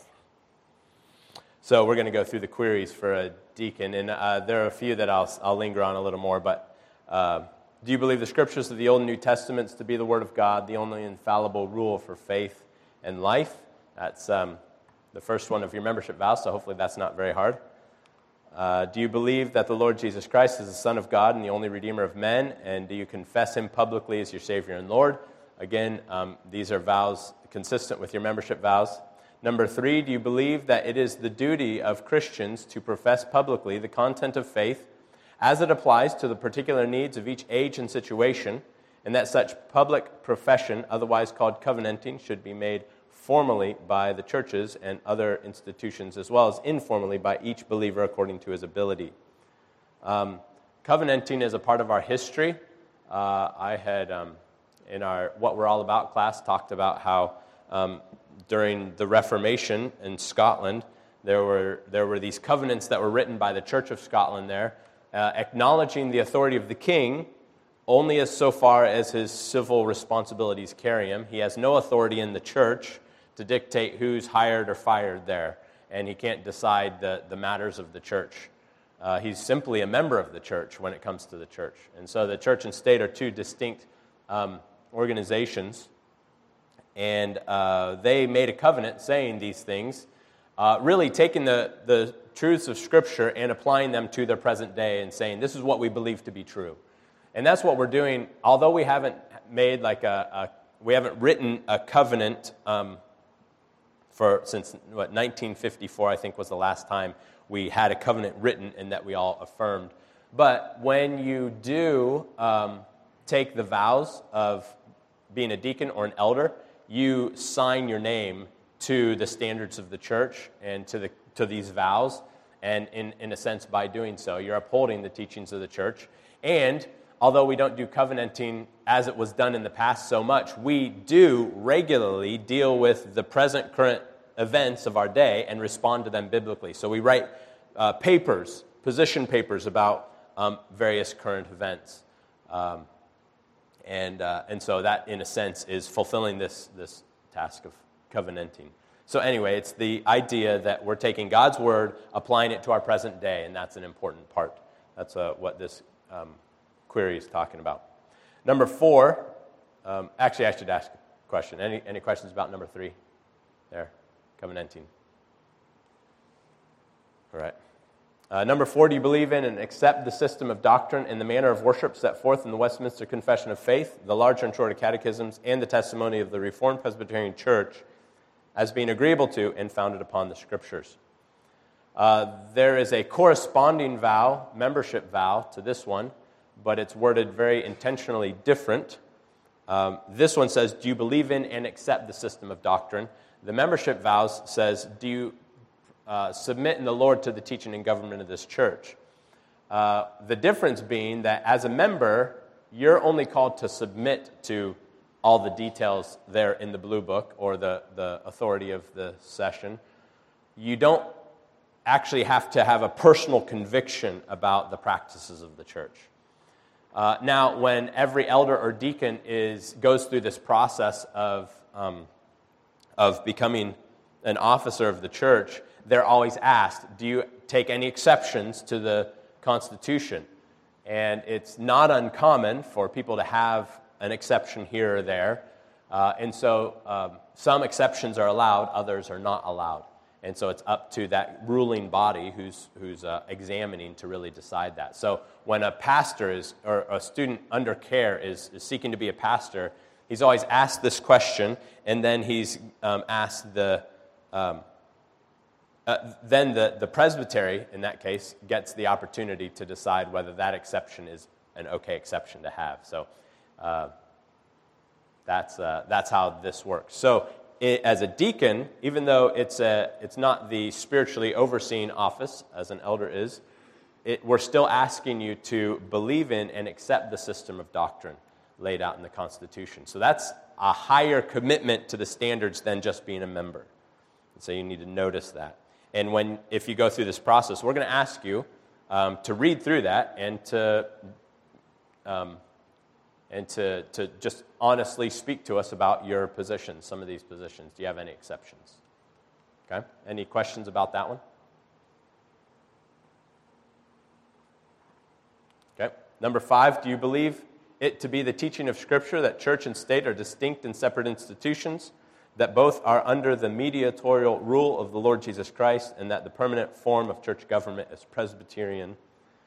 So we're going to go through the queries for a deacon, and uh, there are a few that I'll, I'll linger on a little more, but uh, do you believe the Scriptures of the Old and New Testaments to be the Word of God, the only infallible rule for faith and life? That's um, the first one of your membership vows, so hopefully that's not very hard. Uh, do you believe that the Lord Jesus Christ is the Son of God and the only Redeemer of men? And do you confess Him publicly as your Savior and Lord? Again, um, these are vows consistent with your membership vows. Number three, do you believe that it is the duty of Christians to profess publicly the content of faith as it applies to the particular needs of each age and situation, and that such public profession, otherwise called covenanting, should be made formally by the churches and other institutions, as well as informally by each believer according to his ability? Um, covenanting is a part of our history. Uh, I had, um, in our What We're All About class, talked about how um, during the Reformation in Scotland, there were there were these covenants that were written by the Church of Scotland there, uh, acknowledging the authority of the king only as so far as his civil responsibilities carry him. He has no authority in the church to dictate who's hired or fired there, and he can't decide the, the matters of the church. Uh, he's simply a member of the church when it comes to the church. And so the church and state are two distinct um, organizations, and uh, they made a covenant saying these things, uh, really taking the, the truths of Scripture and applying them to their present day and saying, this is what we believe to be true. And that's what we're doing, although we haven't made like a, a we haven't written a covenant um, for since what nineteen fifty-four, I think, was the last time we had a covenant written and that we all affirmed. But when you do um, take the vows of being a deacon or an elder, you sign your name to the standards of the church and to the to these vows, And in, in a sense, by doing so, you're upholding the teachings of the church. And although we don't do covenanting as it was done in the past so much, we do regularly deal with the present, current events of our day and respond to them biblically. So we write uh, papers, position papers about um, various current events. Um, and uh, and so that, in a sense, is fulfilling this, this task of covenanting. So anyway, it's the idea that we're taking God's word, applying it to our present day, and that's an important part. That's uh, what this um, query is talking about. Number four, um, actually I should ask a question. Any, any questions about number three there? Covenanting. All right. Uh, number four, do you believe in and accept the system of doctrine and the manner of worship set forth in the Westminster Confession of Faith, the larger and shorter catechisms, and the testimony of the Reformed Presbyterian Church as being agreeable to and founded upon the Scriptures? Uh, there is a corresponding vow, membership vow, to this one, but it's worded very intentionally different. Um, this one says, do you believe in and accept the system of doctrine? The membership vows says, do you uh, submit in the Lord to the teaching and government of this church? Uh, the difference being that as a member, you're only called to submit to all the details there in the blue book or the, the authority of the session. You don't actually have to have a personal conviction about the practices of the church. Uh, now, when every elder or deacon is goes through this process of um, of becoming an officer of the church, they're always asked, do you take any exceptions to the Constitution? And it's not uncommon for people to have an exception here or there. Uh, and so um, some exceptions are allowed, others are not allowed. And so it's up to that ruling body who's who's uh, examining to really decide that. So when a pastor is, or a student under care is, is seeking to be a pastor, he's always asked this question, and then he's um, asked the, um, uh, then the, the presbytery, in that case, gets the opportunity to decide whether that exception is an okay exception to have. So uh, that's uh, that's how this works. So it, as a deacon, even though it's a it's not the spiritually overseeing office as an elder is, it, we're still asking you to believe in and accept the system of doctrine laid out in the Constitution. So that's a higher commitment to the standards than just being a member. And so you need to notice that. And when, if you go through this process, we're going to ask you um, to read through that and to um, and to to just honestly speak to us about your positions, some of these positions. Do you have any exceptions? Okay. Any questions about that one? Okay. Number five, do you believe it to be the teaching of Scripture that church and state are distinct and separate institutions, that both are under the mediatorial rule of the Lord Jesus Christ, and that the permanent form of church government is Presbyterian?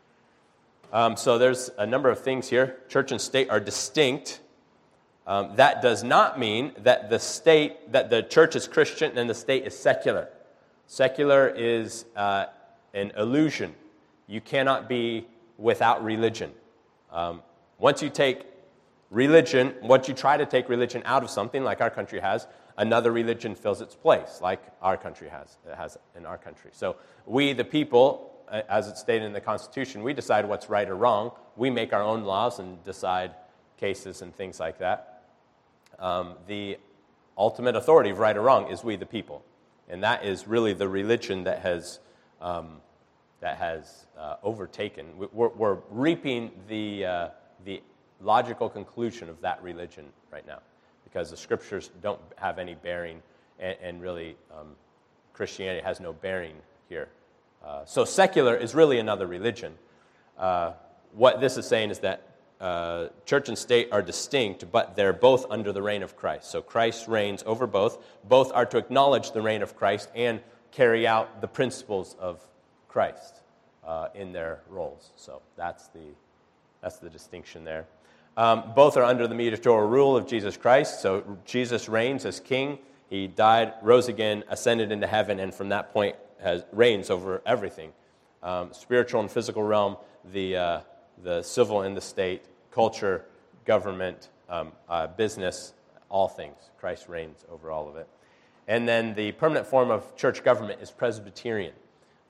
Um, so there's a number of things here. Church and state are distinct. Um, that does not mean that the state, that the church is Christian and the state is secular. Secular is uh, an illusion. You cannot be without religion. Um, Once you take religion, once you try to take religion out of something, like our country has, another religion fills its place, like our country has, it has in our country. So we, the people, as it's stated in the Constitution, we decide what's right or wrong. We make our own laws and decide cases and things like that. Um, the ultimate authority of right or wrong is we, the people. And that is really the religion that has um, that has uh, overtaken. We're, we're reaping the... Uh, the logical conclusion of that religion right now, because the Scriptures don't have any bearing, and, and really um, Christianity has no bearing here. Uh, so secular is really another religion. Uh, what this is saying is that uh, church and state are distinct, but they're both under the reign of Christ. So Christ reigns over both. Both are to acknowledge the reign of Christ and carry out the principles of Christ uh, in their roles. So that's the That's the distinction there. Um, both are under the mediatorial rule of Jesus Christ. So Jesus reigns as king. He died, rose again, ascended into heaven, and from that point has reigns over everything. Um, spiritual and physical realm, the uh, the civil and the state, culture, government, um, uh, business, all things. Christ reigns over all of it. And then the permanent form of church government is Presbyterian.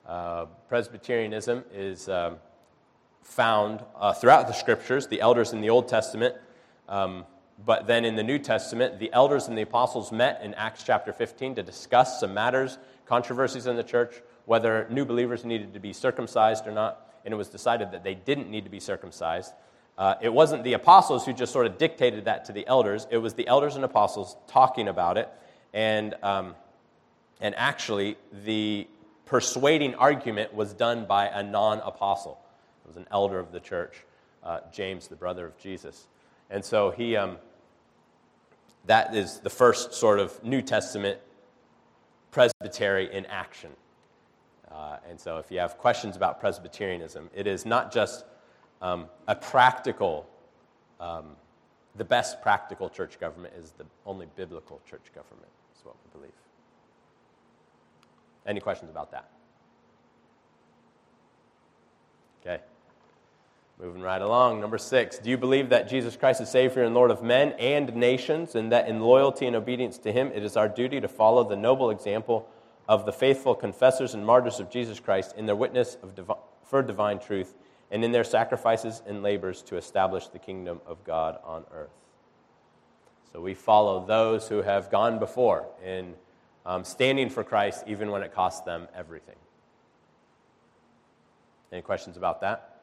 Uh, Presbyterianism is um, found uh, throughout the Scriptures, the elders in the Old Testament, um, but then in the New Testament, the elders and the apostles met in Acts chapter fifteen to discuss some matters, controversies in the church, whether new believers needed to be circumcised or not, and it was decided that they didn't need to be circumcised. Uh, it wasn't the apostles who just sort of dictated that to the elders. It was the elders and apostles talking about it, and um, and actually the persuading argument was done by a non-apostle. It was an elder of the church, uh, James, the brother of Jesus. And so he, um, that is the first sort of New Testament presbytery in action. Uh, and so if you have questions about Presbyterianism, it is not just um, a practical, um, the best practical church government is the only biblical church government, is what we believe. Any questions about that? Okay. Moving right along. Number six, do you believe that Jesus Christ is Savior and Lord of men and nations, and that in loyalty and obedience to Him, it is our duty to follow the noble example of the faithful confessors and martyrs of Jesus Christ in their witness of divi- for divine truth and in their sacrifices and labors to establish the kingdom of God on earth? So we follow those who have gone before in um, standing for Christ, even when it costs them everything. Any questions about that?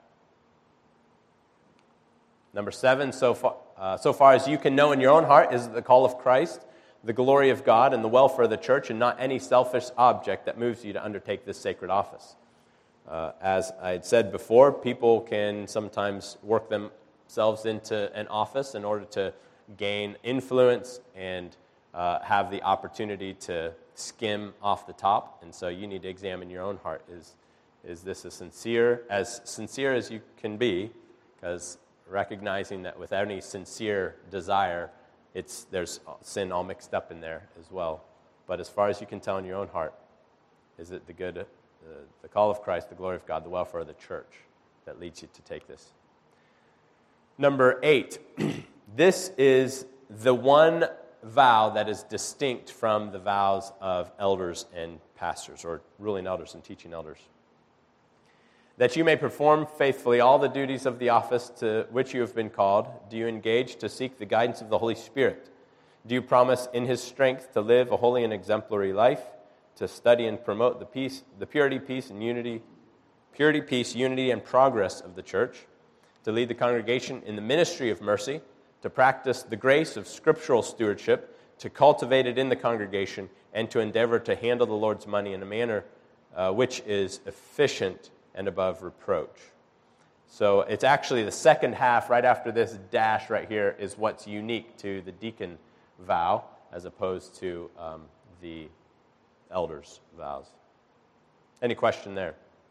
Number seven, so far, uh, so far as you can know in your own heart, is the call of Christ, the glory of God, and the welfare of the church, and not any selfish object that moves you to undertake this sacred office. Uh, as I had said before, people can sometimes work themselves into an office in order to gain influence and uh, have the opportunity to skim off the top. And so you need to examine your own heart. Is, is this a sincere, as sincere as you can be, because recognizing that with any sincere desire, it's there's sin all mixed up in there as well. But as far as you can tell in your own heart, is it the good, the, the call of Christ, the glory of God, the welfare of the church that leads you to take this? Number eight, this is the one vow that is distinct from the vows of elders and pastors, or ruling elders and teaching elders. That you may perform faithfully all the duties of the office to which you have been called, do you engage to seek the guidance of the Holy Spirit? Do you promise in His strength to live a holy and exemplary life, to study and promote the peace, the purity, peace, and unity, purity, peace, unity, and progress of the church, to lead the congregation in the ministry of mercy, to practice the grace of scriptural stewardship, to cultivate it in the congregation, and to endeavor to handle the Lord's money in a manner uh, which is efficient and above reproach. So it's actually the second half, right after this dash right here, is what's unique to the deacon vow as opposed to um, the elders' vows. Any question there?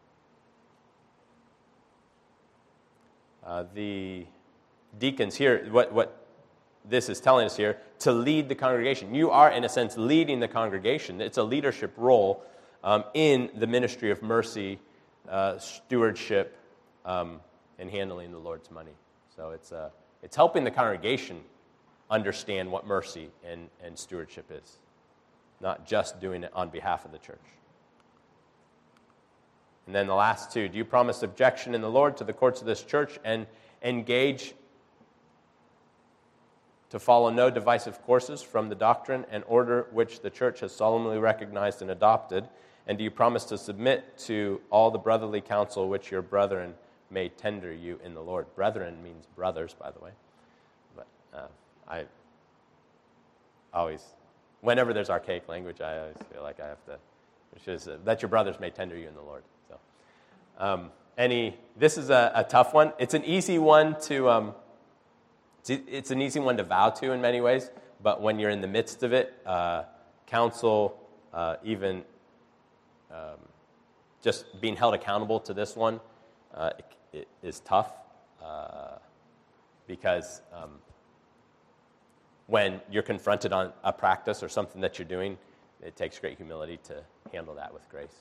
Uh, the deacons here, what, what this is telling us here, to lead the congregation. You are, in a sense, leading the congregation. It's a leadership role um, in the ministry of mercy, Uh, stewardship, um, and handling the Lord's money. So it's uh, it's helping the congregation understand what mercy and, and stewardship is, not just doing it on behalf of the church. And then the last two, do you promise subjection in the Lord to the courts of this church and engage to follow no divisive courses from the doctrine and order which the church has solemnly recognized and adopted? And do you promise to submit to all the brotherly counsel which your brethren may tender you in the Lord? Brethren means brothers, by the way. But uh, I always, whenever there's archaic language, I always feel like I have to, which is uh, that your brothers may tender you in the Lord. So, um, any, this is a, a tough one. It's an easy one to, um, it's, it's an easy one to vow to in many ways. But when you're in the midst of it, uh, counsel, uh, even Um, just being held accountable to this one uh, it, it is tough uh, because um, when you're confronted on a practice or something that you're doing, it takes great humility to handle that with grace.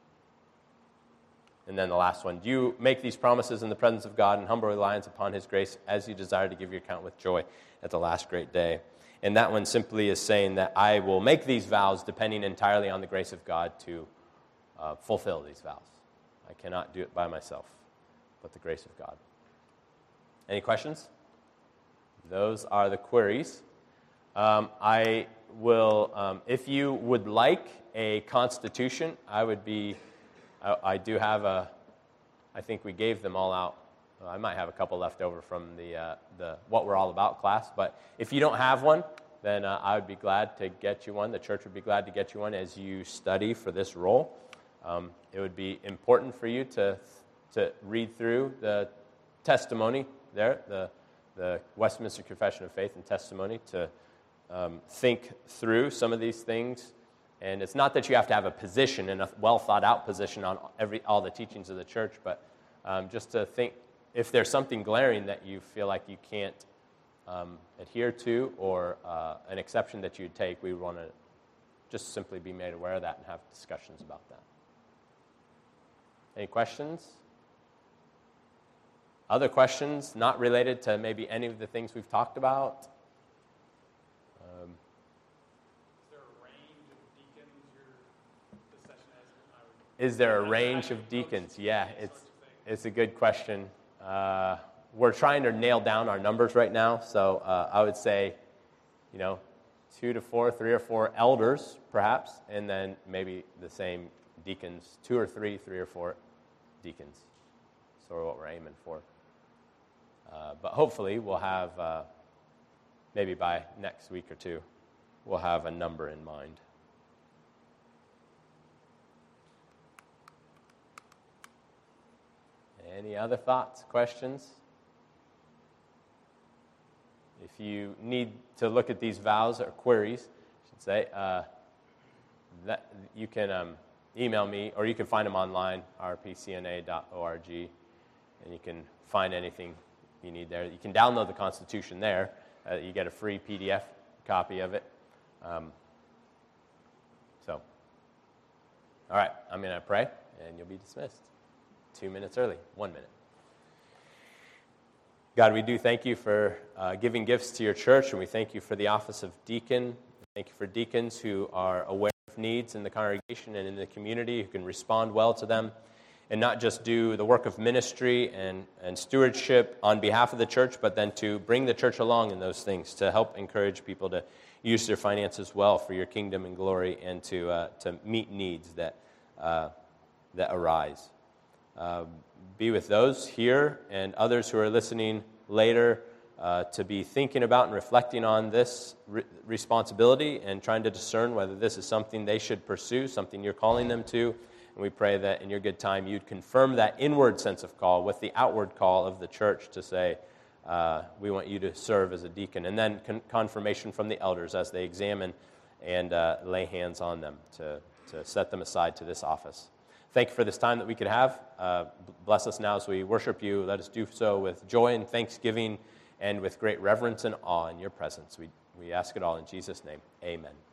And then the last one, do you make these promises in the presence of God and humble reliance upon His grace as you desire to give your account with joy at the last great day? And that one simply is saying that I will make these vows depending entirely on the grace of God to uh, fulfill these vows. I cannot do it by myself, but the grace of God. Any questions? Those are the queries. Um, I will, um, if you would like a constitution, I would be, I, I do have a, I think we gave them all out. I might have a couple left over from the, uh, the What We're All About class, but if you don't have one, then uh, I would be glad to get you one. The church would be glad to get you one as you study for this role. Um, it would be important for you to to read through the testimony there, the the Westminster Confession of Faith and testimony, to um, think through some of these things. And it's not that you have to have a position and a well thought out position on every all the teachings of the church, but um, just to think if there's something glaring that you feel like you can't um, adhere to, or uh, an exception that you'd take, we want to just simply be made aware of that and have discussions about that. Any questions? Other questions not related to maybe any of the things we've talked about? Um, Is there a range of deacons your this session has? I would- is there a range of deacons? Yeah, it's it's a good question. Uh, we're trying to nail down our numbers right now, so uh, I would say, you know, two to four, three or four elders, perhaps, and then maybe the same deacons, two or three, three or four deacons. Sort of what we're aiming for. Uh, but hopefully we'll have, uh, maybe by next week or two, we'll have a number in mind. Any other thoughts, questions? If you need to look at these vows or queries, I should say, uh, that you can um, email me, or you can find them online, r p c n a dot org, and you can find anything you need there. You can download the Constitution there. Uh, you get a free P D F copy of it. Um, so, all right, I'm going to pray, and you'll be dismissed. Two minutes early, one minute. God, we do thank you for uh, giving gifts to your church, and we thank you for the office of deacon. Thank you for deacons who are aware of needs in the congregation and in the community, who can respond well to them, and not just do the work of ministry and, and stewardship on behalf of the church, but then to bring the church along in those things, to help encourage people to use their finances well for your kingdom and glory, and to uh, to meet needs that uh, that arise. Uh, be with those here and others who are listening later uh, to be thinking about and reflecting on this re- responsibility and trying to discern whether this is something they should pursue, something you're calling them to. And we pray that in your good time you'd confirm that inward sense of call with the outward call of the church to say, uh, we want you to serve as a deacon. And then con- confirmation from the elders as they examine and uh, lay hands on them to, to set them aside to this office. Thank you for this time that we could have. Uh, bless us now as we worship you. Let us do so with joy and thanksgiving and with great reverence and awe in your presence. We, we ask it all in Jesus' name. Amen.